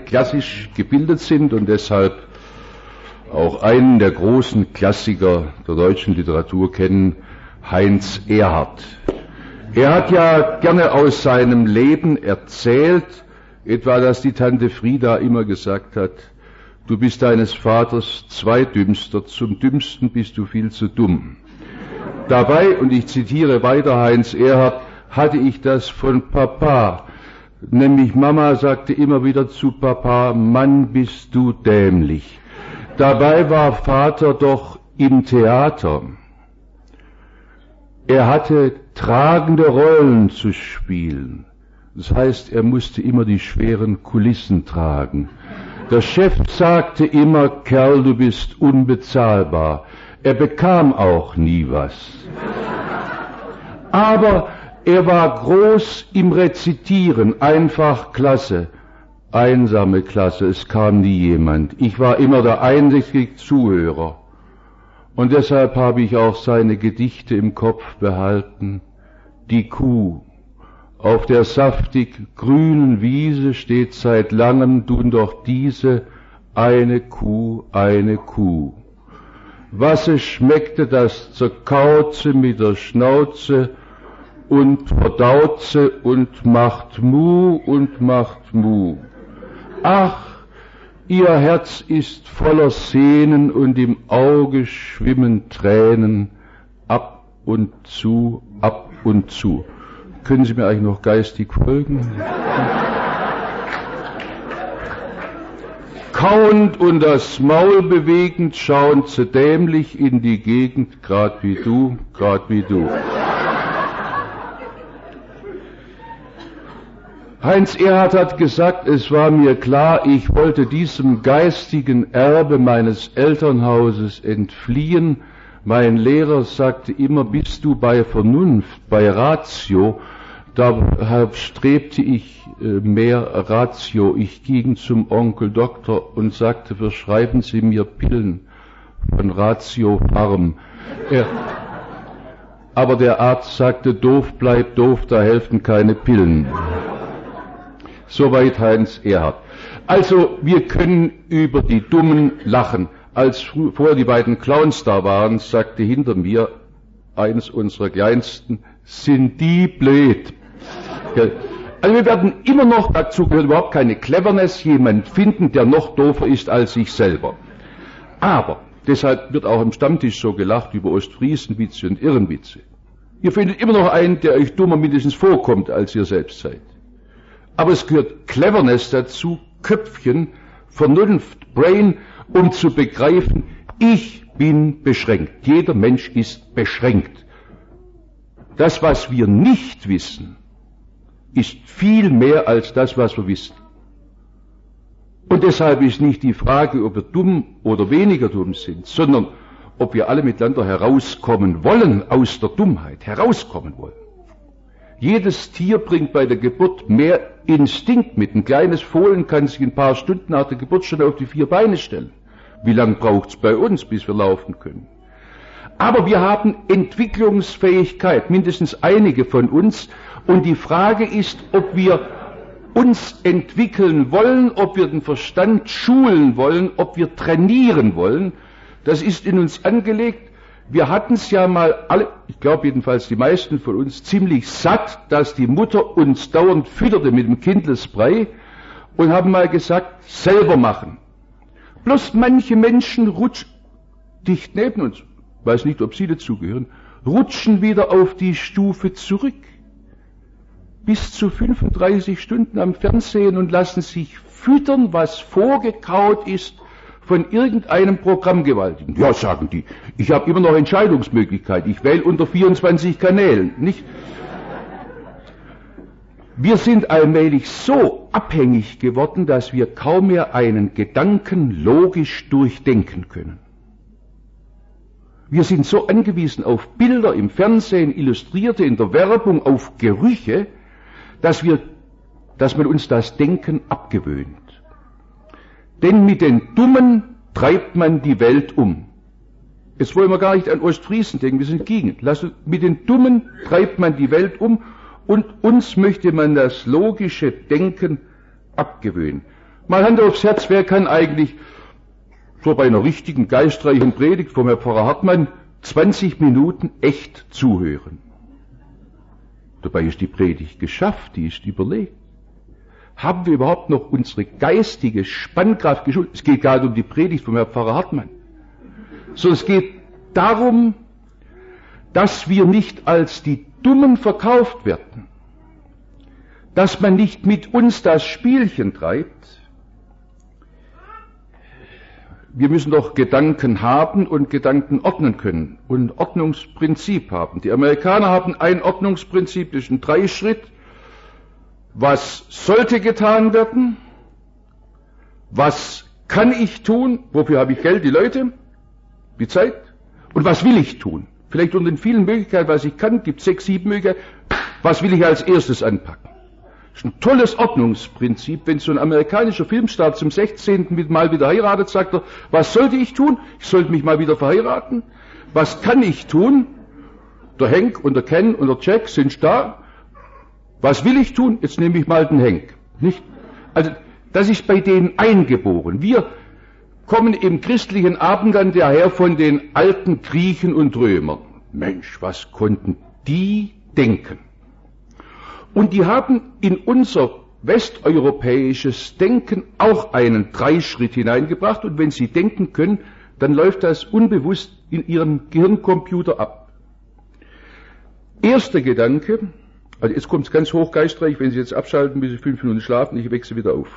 klassisch gebildet sind und deshalb auch einen der großen Klassiker der deutschen Literatur kennen, Heinz Erhardt. Er hat ja gerne aus seinem Leben erzählt, etwa, dass die Tante Frieda immer gesagt hat, du bist deines Vaters Zweitdümmster, zum Dümmsten bist du viel zu dumm. Dabei, und ich zitiere weiter Heinz Erhardt, hatte ich das von Papa, nämlich Mama sagte immer wieder zu Papa, Mann, bist du dämlich. Dabei war Vater doch im Theater. Er hatte tragende Rollen zu spielen. Das heißt, er musste immer die schweren Kulissen tragen. Der Chef sagte immer, Kerl, du bist unbezahlbar. Er bekam auch nie was. Aber er war groß im Rezitieren, einfach klasse. Einsame Klasse, es kam nie jemand. Ich war immer der einzige Zuhörer. Und deshalb habe ich auch seine Gedichte im Kopf behalten. Die Kuh. Auf der saftig grünen Wiese steht seit langem nun doch diese eine Kuh, eine Kuh. Was es schmeckte, das zerkautze mit der Schnauze und verdautze und macht Mu und macht Mu. Ach, ihr Herz ist voller Sehnen und im Auge schwimmen Tränen, ab und zu, ab und zu. Können Sie mir eigentlich noch geistig folgen? Kauend und das Maul bewegend schauen sie dämlich in die Gegend, grad wie du, grad wie du. Heinz Erhardt hat gesagt, es war mir klar, ich wollte diesem geistigen Erbe meines Elternhauses entfliehen. Mein Lehrer sagte immer, bist du bei Vernunft, bei Ratio? Da strebte ich mehr Ratio. Ich ging zum Onkel Doktor und sagte, verschreiben Sie mir Pillen von Ratio Farm. Aber der Arzt sagte, doof bleibt doof, da helfen keine Pillen. Soweit Heinz Erhardt. Also, wir können über die Dummen lachen. Als vorher die beiden Clowns da waren, sagte hinter mir eines unserer Kleinsten, sind die blöd. Also wir werden immer noch, dazu gehört überhaupt keine Cleverness, jemand finden, der noch doofer ist als ich selber. Aber, deshalb wird auch am Stammtisch so gelacht über Ostfriesenwitze und Irrenwitze. Ihr findet immer noch einen, der euch dummer mindestens vorkommt, als ihr selbst seid. Aber es gehört Cleverness dazu, Köpfchen, Vernunft, Brain, um zu begreifen, ich bin beschränkt. Jeder Mensch ist beschränkt. Das, was wir nicht wissen, ist viel mehr als das, was wir wissen. Und deshalb ist nicht die Frage, ob wir dumm oder weniger dumm sind, sondern ob wir alle miteinander herauskommen wollen aus der Dummheit, herauskommen wollen. Jedes Tier bringt bei der Geburt mehr Instinkt mit. Ein kleines Fohlen kann sich ein paar Stunden nach der Geburt schon auf die 4 Beine stellen. Wie lange braucht's bei uns, bis wir laufen können? Aber wir haben Entwicklungsfähigkeit, mindestens einige von uns. Und die Frage ist, ob wir uns entwickeln wollen, ob wir den Verstand schulen wollen, ob wir trainieren wollen. Das ist in uns angelegt. Wir hatten es ja mal alle, ich glaube jedenfalls die meisten von uns, ziemlich satt, dass die Mutter uns dauernd fütterte mit dem Kindlesbrei und haben mal gesagt, selber machen. Bloß manche Menschen rutschen dicht neben uns, weiß nicht, ob Sie dazugehören, rutschen wieder auf die Stufe zurück. Bis zu 35 Stunden am Fernsehen und lassen sich füttern, was vorgekaut ist von irgendeinem Programmgewaltigen. Ja, sagen die, ich habe immer noch Entscheidungsmöglichkeit, ich wähle unter 24 Kanälen, nicht? Wir sind allmählich so abhängig geworden, dass wir kaum mehr einen Gedanken logisch durchdenken können. Wir sind so angewiesen auf Bilder im Fernsehen, Illustrierte in der Werbung, auf Gerüche, dass man uns das Denken abgewöhnt. Denn mit den Dummen treibt man die Welt um. Jetzt wollen wir gar nicht an Ostfriesen denken, wir sind gegen. Mit den Dummen treibt man die Welt um und uns möchte man das logische Denken abgewöhnen. Mal Hand aufs Herz, wer kann eigentlich so bei einer richtigen geistreichen Predigt vom Herrn Pfarrer Hartmann 20 Minuten echt zuhören? Dabei ist die Predigt geschafft, die ist überlegt. Haben wir überhaupt noch unsere geistige Spannkraft geschult? Es geht gar nicht um die Predigt vom Herrn Pfarrer Hartmann, sondern es geht darum, dass wir nicht als die Dummen verkauft werden, dass man nicht mit uns das Spielchen treibt. Wir müssen doch Gedanken haben und Gedanken ordnen können und ein Ordnungsprinzip haben. Die Amerikaner haben ein Ordnungsprinzip, das ist ein 3-Schritt. Was sollte getan werden? Was kann ich tun? Wofür habe ich Geld, die Leute, die Zeit? Und was will ich tun? Vielleicht unter den vielen Möglichkeiten, was ich kann, gibt es 6, 7 Möglichkeiten. Was will ich als erstes anpacken? Das ist ein tolles Ordnungsprinzip. Wenn so ein amerikanischer Filmstar zum 16. Mal wieder heiratet, sagt er, was sollte ich tun? Ich sollte mich mal wieder verheiraten. Was kann ich tun? Der Hank und der Ken und der Jack sind da. Was will ich tun? Jetzt nehme ich mal den Hank. Nicht? Also, das ist bei denen eingeboren. Wir kommen im christlichen Abendland daher von den alten Griechen und Römern. Mensch, was konnten die denken? Und die haben in unser westeuropäisches Denken auch einen 3-Schritt hineingebracht. Und wenn sie denken können, dann läuft das unbewusst in ihrem Gehirncomputer ab. Erster Gedanke, also jetzt kommt es ganz hochgeistreich, wenn Sie jetzt abschalten, müssen Sie 5 Minuten schlafen, ich wechsle wieder auf.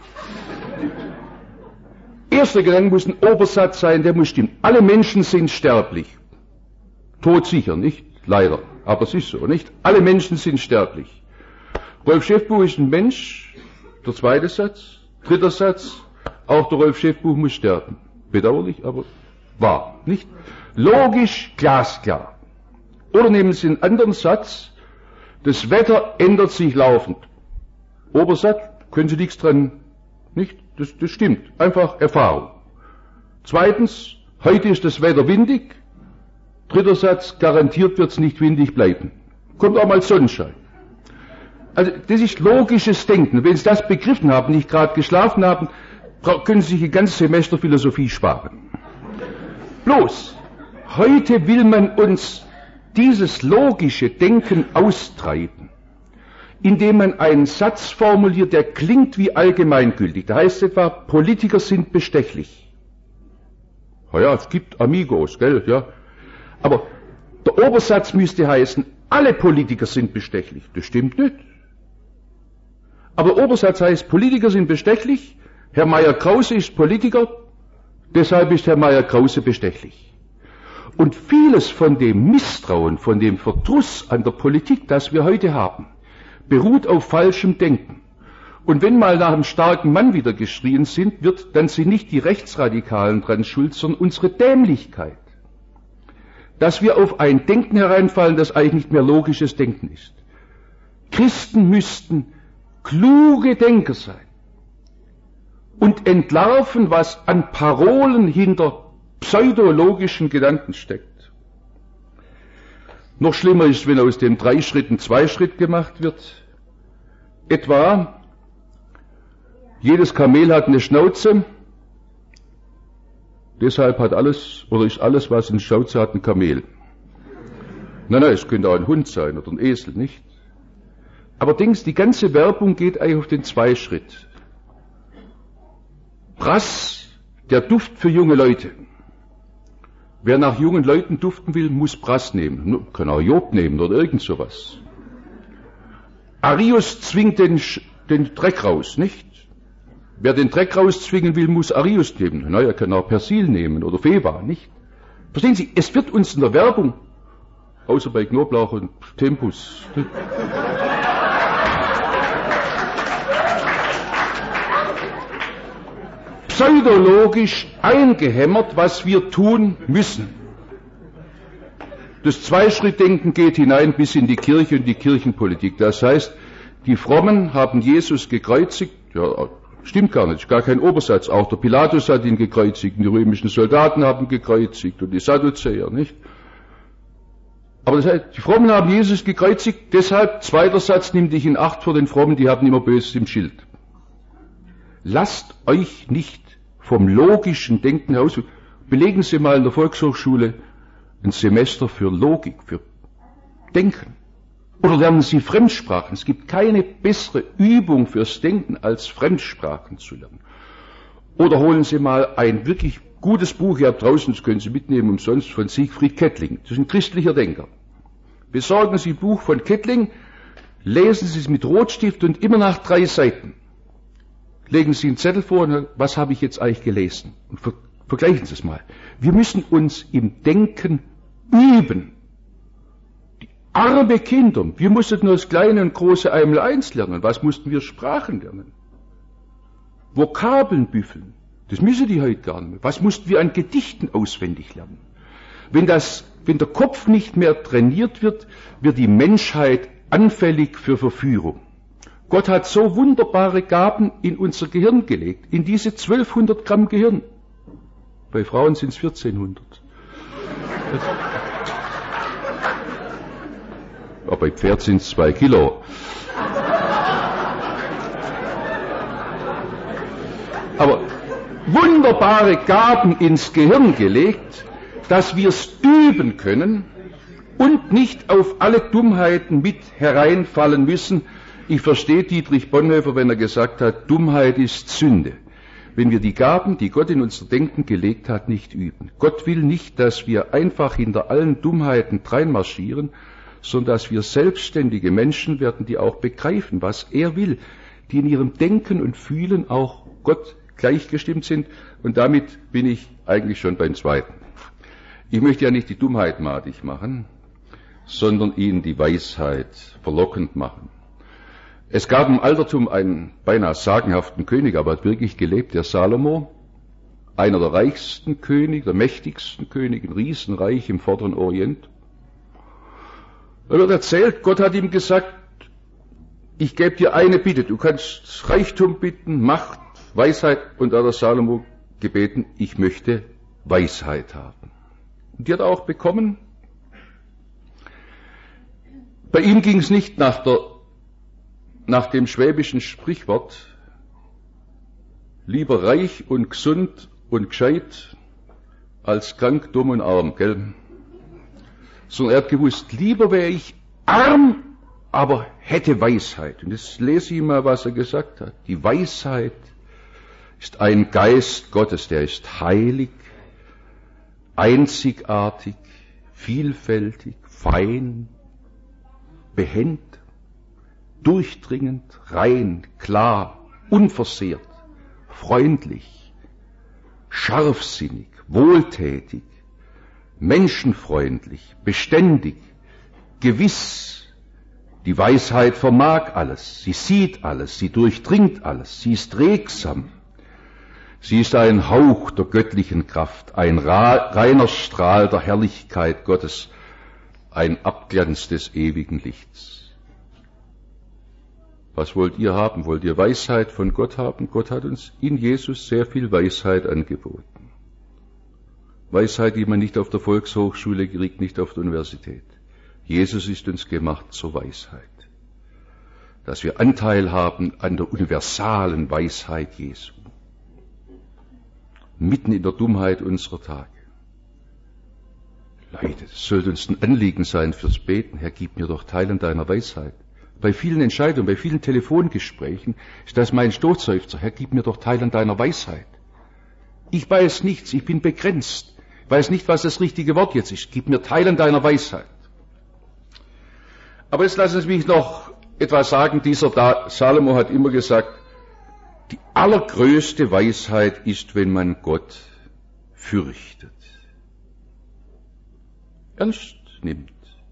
Erster Gedanke muss ein Obersatz sein, der muss stimmen. Alle Menschen sind sterblich. Todsicher, nicht? Leider. Aber es ist so, nicht? Alle Menschen sind sterblich. Rolf Schäffbuch ist ein Mensch. Der zweite Satz. Dritter Satz. Auch der Rolf Schäffbuch muss sterben. Bedauerlich, aber wahr, nicht? Logisch, glasklar. Oder nehmen Sie einen anderen Satz. Das Wetter ändert sich laufend. Obersatz, können Sie nichts dran, nicht? Das stimmt. Einfach Erfahrung. Zweitens, heute ist das Wetter windig. Dritter Satz, garantiert wird es nicht windig bleiben. Kommt auch mal Sonnenschein. Also, das ist logisches Denken. Wenn Sie das begriffen haben, nicht gerade geschlafen haben, können Sie sich ein ganzes Semester Philosophie sparen. Bloß, heute will man uns dieses logische Denken austreiben, indem man einen Satz formuliert, der klingt wie allgemeingültig. Da heißt es etwa, Politiker sind bestechlich. Ja, es gibt Amigos, gell, ja. Aber der Obersatz müsste heißen, alle Politiker sind bestechlich. Das stimmt nicht. Aber der Obersatz heißt, Politiker sind bestechlich, Herr Meyer-Krause ist Politiker, deshalb ist Herr Meyer-Krause bestechlich. Und vieles von dem Misstrauen, von dem Verdruss an der Politik, das wir heute haben, beruht auf falschem Denken. Und wenn mal nach einem starken Mann wieder geschrien dann sind nicht die Rechtsradikalen dran schuld, sondern unsere Dämlichkeit. Dass wir auf ein Denken hereinfallen, das eigentlich nicht mehr logisches Denken ist. Christen müssten kluge Denker sein und entlarven, was an Parolen hinter pseudologischen Gedanken steckt. Noch schlimmer ist, wenn aus dem 3-Schritt ein 2-Schritt gemacht wird. Etwa, jedes Kamel hat eine Schnauze, deshalb hat alles, oder ist alles, was eine Schnauze hat, ein Kamel. Nein, es könnte auch ein Hund sein oder ein Esel, nicht? Aber die ganze Werbung geht eigentlich auf den 2-Schritt. Brass, der Duft für junge Leute. Wer nach jungen Leuten duften will, muss Brass nehmen. Kann auch Job nehmen oder irgend sowas. Arius zwingt den Dreck raus, nicht? Wer den Dreck rauszwingen will, muss Arius nehmen. Na, er kann auch Persil nehmen oder Feva, nicht? Verstehen Sie, es wird uns in der Werbung, außer bei Knoblauch und Tempus, pseudologisch eingehämmert, was wir tun müssen. Das 2-Schritt-Denken geht hinein bis in die Kirche und die Kirchenpolitik. Das heißt, die Frommen haben Jesus gekreuzigt. Ja, stimmt gar nicht, gar kein Obersatz. Auch der Pilatus hat ihn gekreuzigt, die römischen Soldaten haben gekreuzigt und die Sadduzäer, nicht? Aber das heißt, die Frommen haben Jesus gekreuzigt, deshalb, zweiter Satz, nimm dich in Acht vor den Frommen, die haben immer Böses im Schild. lasst euch nicht vom logischen Denken heraus. Belegen Sie mal in der Volkshochschule ein Semester für Logik, für Denken. Oder lernen Sie Fremdsprachen. Es gibt keine bessere Übung fürs Denken, als Fremdsprachen zu lernen. Oder holen Sie mal ein wirklich gutes Buch, ihr habt draußen, das können Sie mitnehmen umsonst, von Siegfried Kettling. Das ist ein christlicher Denker. Besorgen Sie ein Buch von Kettling, lesen Sie es mit Rotstift und immer nach 3 Seiten legen Sie einen Zettel vor und was habe ich jetzt eigentlich gelesen? Und vergleichen Sie es mal. Wir müssen uns im Denken üben. Die arme Kinder, wir mussten nur das kleine und große Einmaleins lernen. Was mussten wir? Sprachen lernen. Vokabeln büffeln. Das müssen die heute gar nicht mehr. Was mussten wir an Gedichten auswendig lernen? Wenn der Kopf nicht mehr trainiert wird, wird die Menschheit anfällig für Verführung. Gott hat so wunderbare Gaben in unser Gehirn gelegt, in diese 1200 Gramm Gehirn. Bei Frauen sind es 1400. Aber bei Pferd sind es 2 Kilo. Aber wunderbare Gaben ins Gehirn gelegt, dass wir es üben können und nicht auf alle Dummheiten mit hereinfallen müssen. Ich verstehe Dietrich Bonhoeffer, wenn er gesagt hat, Dummheit ist Sünde. Wenn wir die Gaben, die Gott in unser Denken gelegt hat, nicht üben. Gott will nicht, dass wir einfach hinter allen Dummheiten dreinmarschieren, sondern dass wir selbstständige Menschen werden, die auch begreifen, was er will, die in ihrem Denken und Fühlen auch Gott gleichgestimmt sind. Und damit bin ich eigentlich schon beim Zweiten. Ich möchte ja nicht die Dummheit madig machen, sondern ihnen die Weisheit verlockend machen. Es gab im Altertum einen beinahe sagenhaften König, aber hat wirklich gelebt, der Salomo, einer der reichsten Könige, der mächtigsten Könige, ein Riesenreich im Vorderen Orient. Da wird erzählt, Gott hat ihm gesagt, ich gebe dir eine Bitte, du kannst Reichtum bitten, Macht, Weisheit, und da hat der Salomo gebeten, ich möchte Weisheit haben. Und die hat er auch bekommen. Bei ihm ging es nicht nach dem schwäbischen Sprichwort, lieber reich und gesund und gescheit, als krank, dumm und arm, gell? Sondern er hat gewusst, lieber wäre ich arm, aber hätte Weisheit. Und jetzt lese ich mal, was er gesagt hat. Die Weisheit ist ein Geist Gottes, der ist heilig, einzigartig, vielfältig, fein, behend, durchdringend, rein, klar, unversehrt, freundlich, scharfsinnig, wohltätig, menschenfreundlich, beständig, gewiss. Die Weisheit vermag alles, sie sieht alles, sie durchdringt alles, sie ist regsam. Sie ist ein Hauch der göttlichen Kraft, ein reiner Strahl der Herrlichkeit Gottes, ein Abglanz des ewigen Lichts. Was wollt ihr haben? Wollt ihr Weisheit von Gott haben? Gott hat uns in Jesus sehr viel Weisheit angeboten. Weisheit, die man nicht auf der Volkshochschule kriegt, nicht auf der Universität. Jesus ist uns gemacht zur Weisheit. Dass wir Anteil haben an der universalen Weisheit Jesu. Mitten in der Dummheit unserer Tage. Leute, das sollte uns ein Anliegen sein fürs Beten. Herr, gib mir doch Teil an deiner Weisheit. Bei vielen Entscheidungen, bei vielen Telefongesprächen ist das mein Stoßseufzer. Herr, gib mir doch Teil an deiner Weisheit. Ich weiß nichts, ich bin begrenzt. Ich weiß nicht, was das richtige Wort jetzt ist. Gib mir Teil an deiner Weisheit. Aber jetzt lassen Sie mich noch etwas sagen. Dieser Salomo hat immer gesagt, die allergrößte Weisheit ist, wenn man Gott fürchtet. Ernst nimmt.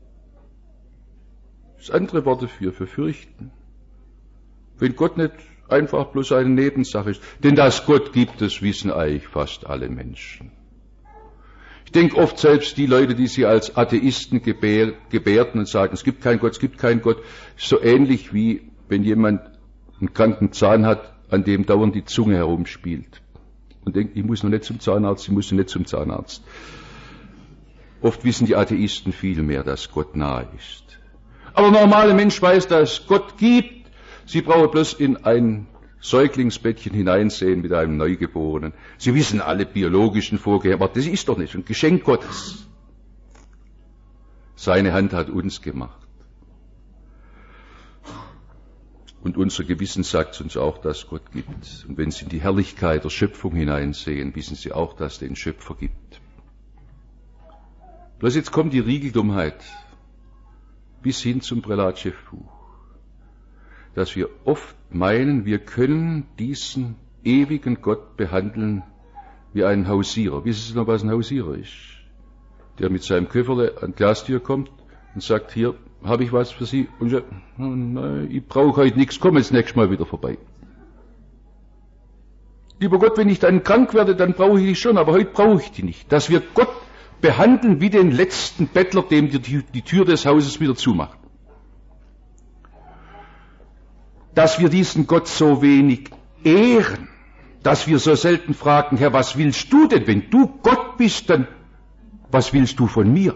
Das andere Worte für fürchten. Wenn Gott nicht einfach bloß eine Nebensache ist. Denn dass Gott gibt, das wissen eigentlich fast alle Menschen. Ich denke oft selbst die Leute, die sie als Atheisten gebärden und sagen, es gibt keinen Gott, es gibt keinen Gott, so ähnlich wie wenn jemand einen kranken Zahn hat, an dem dauernd die Zunge herumspielt. Und denkt, ich muss noch nicht zum Zahnarzt, ich muss noch nicht zum Zahnarzt. Oft wissen die Atheisten viel mehr, dass Gott nahe ist. Aber der normale Mensch weiß, dass es Gott gibt. Sie brauchen bloß in ein Säuglingsbettchen hineinsehen mit einem Neugeborenen. Sie wissen alle biologischen Vorgänge, aber das ist doch nicht ein Geschenk Gottes. Seine Hand hat uns gemacht. Und unser Gewissen sagt uns auch, dass Gott gibt. Und wenn Sie in die Herrlichkeit der Schöpfung hineinsehen, wissen Sie auch, dass es den Schöpfer gibt. Bloß jetzt kommt die Riegeldummheit bis hin zum Prälatschef-Buch, dass wir oft meinen, wir können diesen ewigen Gott behandeln wie einen Hausierer. Wissen Sie noch, was ein Hausierer ist? Der mit seinem Köfferle an die Glastür kommt und sagt, hier habe ich was für Sie. Und ich sage, nein, ich brauche heute nichts, komm jetzt nächstes Mal wieder vorbei. Lieber Gott, wenn ich dann krank werde, dann brauche ich dich schon, aber heute brauche ich die nicht. Dass wir Gott behandeln wie den letzten Bettler, dem die Tür des Hauses wieder zumacht. Dass wir diesen Gott so wenig ehren, dass wir so selten fragen, Herr, was willst du denn? Wenn du Gott bist, dann was willst du von mir?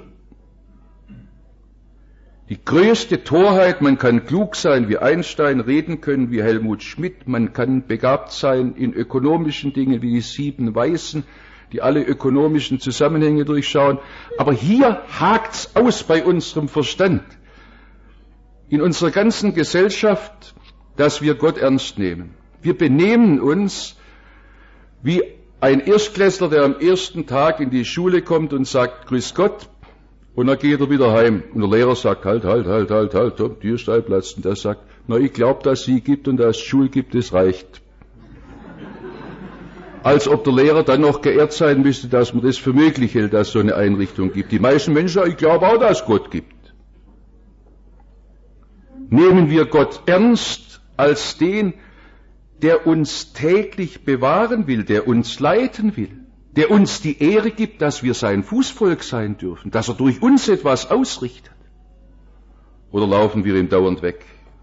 Die größte Torheit, man kann klug sein wie Einstein, reden können wie Helmut Schmidt, man kann begabt sein in ökonomischen Dingen wie die 7 Weisen, die alle ökonomischen Zusammenhänge durchschauen, aber hier hakt's aus bei unserem Verstand, in unserer ganzen Gesellschaft, dass wir Gott ernst nehmen. Wir benehmen uns wie ein Erstklässler, der am ersten Tag in die Schule kommt und sagt, Grüß Gott, und dann geht er wieder heim. Und der Lehrer sagt, halt, Türsteilplatz. Und der sagt, na, ich glaube, dass es Sie gibt und dass es Schule gibt, das reicht. Als ob der Lehrer dann noch geehrt sein müsste, dass man das für möglich hält, dass es so eine Einrichtung gibt. Die meisten Menschen sagen, ich glaube auch, dass es Gott gibt. Nehmen wir Gott ernst als den, der uns täglich bewahren will, der uns leiten will, der uns die Ehre gibt, dass wir sein Fußvolk sein dürfen, dass er durch uns etwas ausrichtet? Oder laufen wir ihm dauernd weg?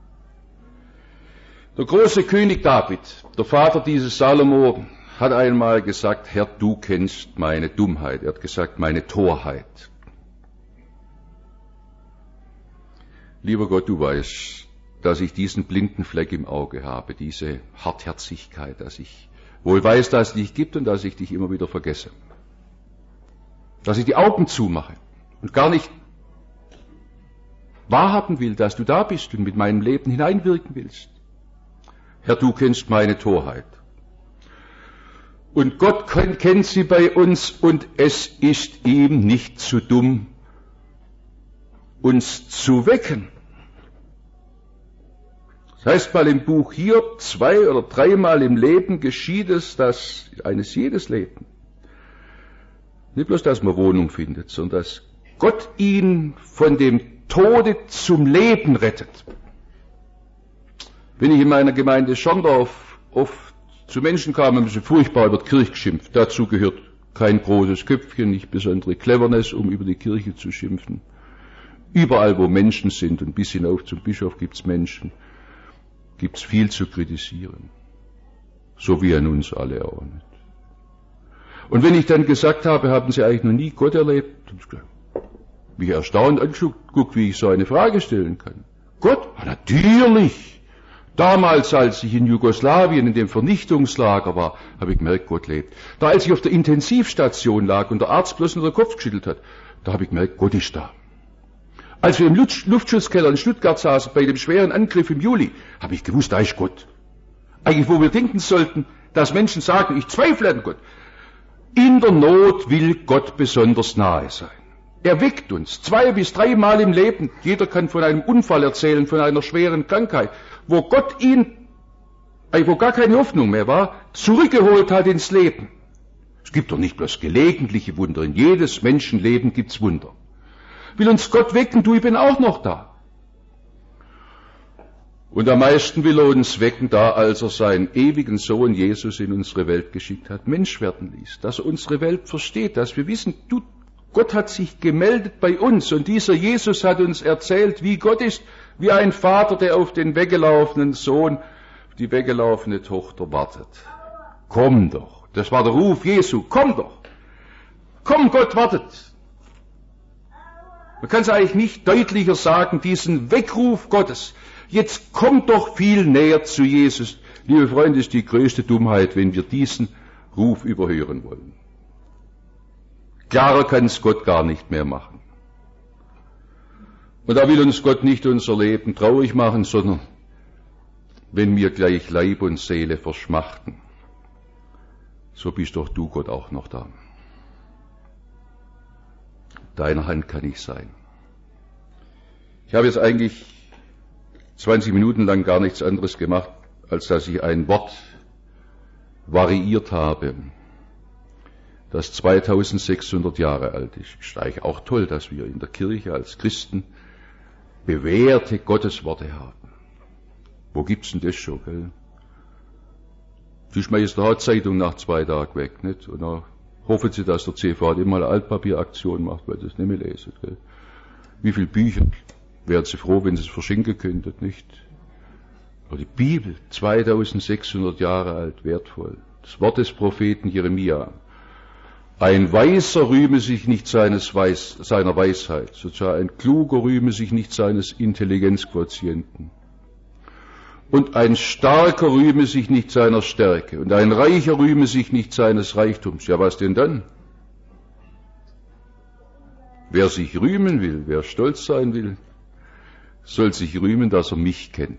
Der große König David, der Vater dieses Salomo, hat einmal gesagt, Herr, du kennst meine Dummheit. Er hat gesagt, meine Torheit. Lieber Gott, du weißt, dass ich diesen blinden Fleck im Auge habe, diese Hartherzigkeit, dass ich wohl weiß, dass es dich gibt und dass ich dich immer wieder vergesse. Dass ich die Augen zumache und gar nicht wahrhaben will, dass du da bist und mit meinem Leben hineinwirken willst. Herr, du kennst meine Torheit. Und Gott kennt sie bei uns und es ist ihm nicht zu dumm, uns zu wecken. Das heißt mal im Buch Hiob 2 oder 3 Mal im Leben geschieht es, dass eines jedes Leben, nicht bloß, dass man Wohnung findet, sondern dass Gott ihn von dem Tode zum Leben rettet. Wenn ich in meiner Gemeinde Schorndorf oft zu Menschen kam, haben sie furchtbar über die Kirche geschimpft. Dazu gehört kein großes Köpfchen, nicht besondere Cleverness, um über die Kirche zu schimpfen. Überall, wo Menschen sind, und bis hinauf zum Bischof gibt's Menschen, gibt's viel zu kritisieren. So wie an uns alle auch nicht. Und wenn ich dann gesagt habe, haben Sie eigentlich noch nie Gott erlebt? Mich erstaunt angeguckt, wie ich so eine Frage stellen kann. Gott? Ja, natürlich. Damals, als ich in Jugoslawien in dem Vernichtungslager war, habe ich gemerkt, Gott lebt. Da, als ich auf der Intensivstation lag und der Arzt bloß nur den Kopf geschüttelt hat, da habe ich gemerkt, Gott ist da. Als wir im Luftschutzkeller in Stuttgart saßen, bei dem schweren Angriff im Juli, habe ich gewusst, da ist Gott. Eigentlich, wo wir denken sollten, dass Menschen sagen, ich zweifle an Gott. In der Not will Gott besonders nahe sein. Er weckt uns 2 bis 3 Mal im Leben. Jeder kann von einem Unfall erzählen, von einer schweren Krankheit, wo Gott ihn, wo gar keine Hoffnung mehr war, zurückgeholt hat ins Leben. Es gibt doch nicht bloß gelegentliche Wunder. In jedes Menschenleben gibt's Wunder. Will uns Gott wecken, du, ich bin auch noch da. Und am meisten will er uns wecken, da als er seinen ewigen Sohn Jesus in unsere Welt geschickt hat, Mensch werden ließ, dass er unsere Welt versteht, dass wir wissen, Gott hat sich gemeldet bei uns und dieser Jesus hat uns erzählt, wie Gott ist, wie ein Vater, der auf den weggelaufenen Sohn, die weggelaufene Tochter wartet. Komm doch, das war der Ruf Jesu, komm doch, komm, Gott wartet. Man kann es eigentlich nicht deutlicher sagen, diesen Weckruf Gottes. Jetzt kommt doch viel näher zu Jesus. Liebe Freunde, ist die größte Dummheit, wenn wir diesen Ruf überhören wollen. Klarer kann es Gott gar nicht mehr machen. Und da will uns Gott nicht unser Leben traurig machen, sondern wenn wir gleich Leib und Seele verschmachten, so bist doch du, Gott, auch noch da. Deiner Hand kann ich sein. Ich habe jetzt eigentlich 20 Minuten lang gar nichts anderes gemacht, als dass ich ein Wort variiert habe, das 2600 Jahre alt ist. Ist eigentlich auch toll, dass wir in der Kirche als Christen bewährte Gottesworte haben. Wo gibt's denn das schon, gell? Die schmeißt die Zeitung nach 2 Tagen weg, nicht? Und dann hoffen sie, dass der CVD mal eine Altpapieraktion macht, weil das nicht mehr lesen, gell? Wie viele Bücher wären sie froh, wenn sie es verschenken könnten, nicht? Aber die Bibel, 2600 Jahre alt, wertvoll. Das Wort des Propheten Jeremia. Ein Weiser rühme sich nicht seiner Weisheit, sozusagen ein Kluger rühme sich nicht seines Intelligenzquotienten. Und ein Starker rühme sich nicht seiner Stärke, und ein Reicher rühme sich nicht seines Reichtums. Ja, was denn dann? Wer sich rühmen will, wer stolz sein will, soll sich rühmen, dass er mich kennt.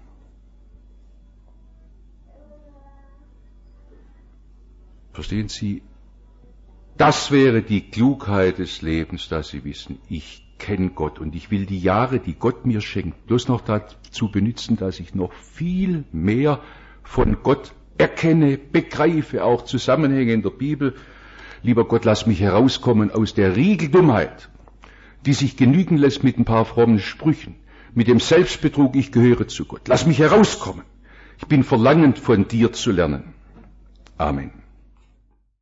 Verstehen Sie? Das wäre die Klugheit des Lebens, dass Sie wissen, ich kenne Gott und ich will die Jahre, die Gott mir schenkt, bloß noch dazu benutzen, dass ich noch viel mehr von Gott erkenne, begreife, auch Zusammenhänge in der Bibel. Lieber Gott, lass mich herauskommen aus der Riegeldummheit, die sich genügen lässt mit ein paar frommen Sprüchen, mit dem Selbstbetrug, ich gehöre zu Gott. Lass mich herauskommen. Ich bin verlangend, von dir zu lernen. Amen.